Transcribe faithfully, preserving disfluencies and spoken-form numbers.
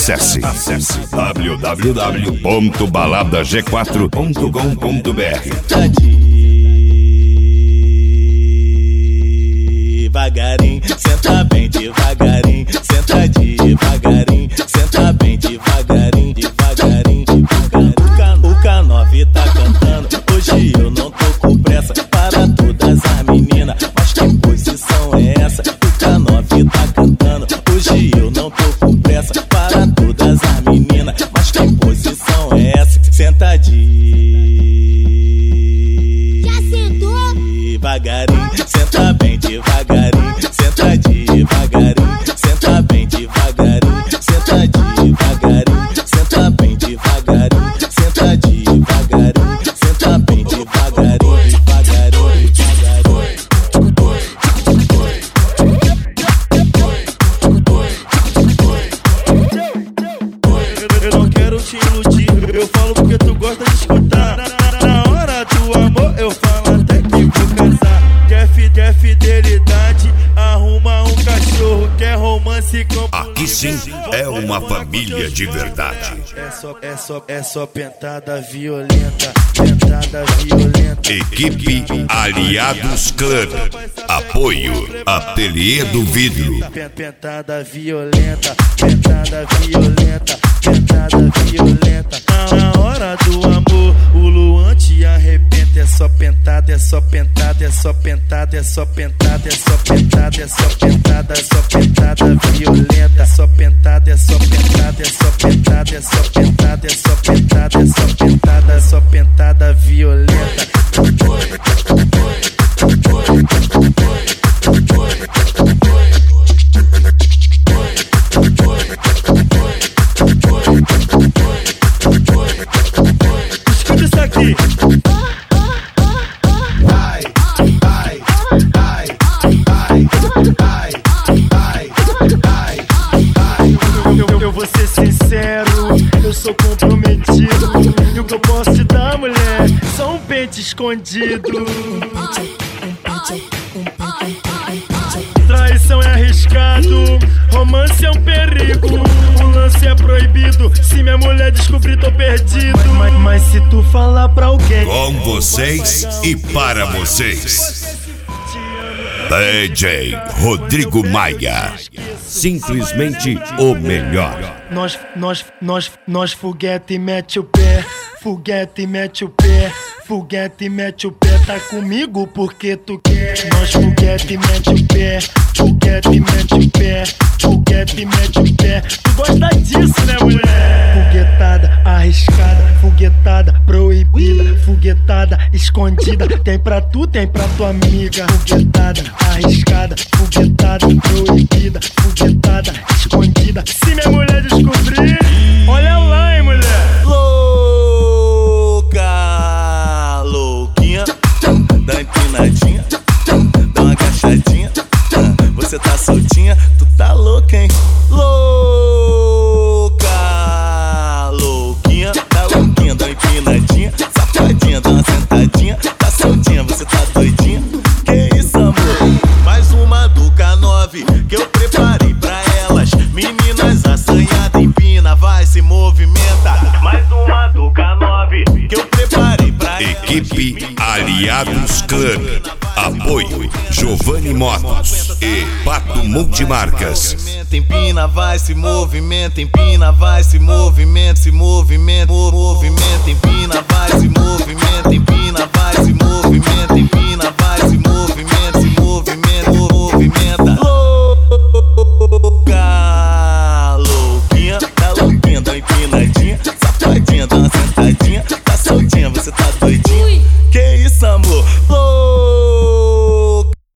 Acesse, acesse w w w ponto balada g quatro ponto com ponto b r. Devagarinho, senta bem devagarinho, senta devagarinho, senta bem devagarinho, devagarinho, devagarinho. O K nove tá cantando, hoje eu não tô com pressa. Para todas as meninas, mas que posição é essa? O K nove tá cantando, hoje eu não tô com pressa. Para todas as meninas, mas que posição é essa? Senta devagarinho, senta bem devagarinho, senta devagarinho, senta bem devagarinho, senta devagarinho, senta bem devagarinho, senta devagarinho, senta bem devagarinho, devagarinho, devagarinho. Eu não quero te iludir, eu falo porque tu gosta de escutar. Na hora do amor eu falo até que vou casar. Quer, fi, quer fidelidade, arruma um cachorro. Quer romance com... Aqui sim é uma família de verdade. É só, é só, é só pentada violenta, pentada violenta. Equipe Aliados Clã. Apoio Ateliê do Vidro. Pentada violenta, pentada violenta, pentada violenta. Na hora do amor, o Luan te arrebenta. É só pentada, é só pentada, é só pentada, é só pentada, é só pentada, é só pentada, é só pentada violenta. É só pentada, é só pentada, é só pentada, é só pentada, é só pentada, é só pentada, é só pentada violenta. Escuta isso aqui. Eu, eu vou ser sincero, eu sou comprometido. E o que eu posso te dar, mulher, só um pente escondido. Traição é arriscado, romance é um perigo. O lance é proibido, se minha mulher descobrir tô perdido. Mas, mas se tu falar pra alguém, com vocês e para vocês, D J Rodrigo Maia. Simplesmente o melhor. Nós, nós, nós, nós foguete mete o pé, foguete mete o pé, foguete mete o pé. Tá comigo porque tu quer. Nós foguete mete o pé, foguete mete o pé, foguete mete o pé. Tu gosta disso, né, mulher? Foguetada arriscada, foguetada proibida, foguetada escondida. Tem pra tu, tem pra tua amiga. Foguetada arriscada, foguetada proibida, foguetada escondida. Se minha mulher descobrir, olha lá, hein, mulher. Louca, louquinha, dá empinadinha, dá uma agachadinha. Você tá soltinha, tu tá louca, hein? Louca, louquinha, dá louquinha, dá empinadinha, safadinha, dá uma sentadinha. Tá soltinha, você tá doidinha. Que isso, amor? Mais uma do K nove que eu preparei pra elas. Meninas assanhadas, empina, vai, se movimenta. Mais uma do K nove que eu preparei pra elas. Equipe Aliados Clã. Apoio Giovanni Motos e Pato Multimarcas. Empina, vai, se movimenta, empina, vai, se movimenta, se movimenta, movimenta, empina, vai, se movimenta, empina, vai, se movimenta, empina, vai, se movimenta, se movimenta, movimenta. Louca, louquinha, tá louquinha, tá empina.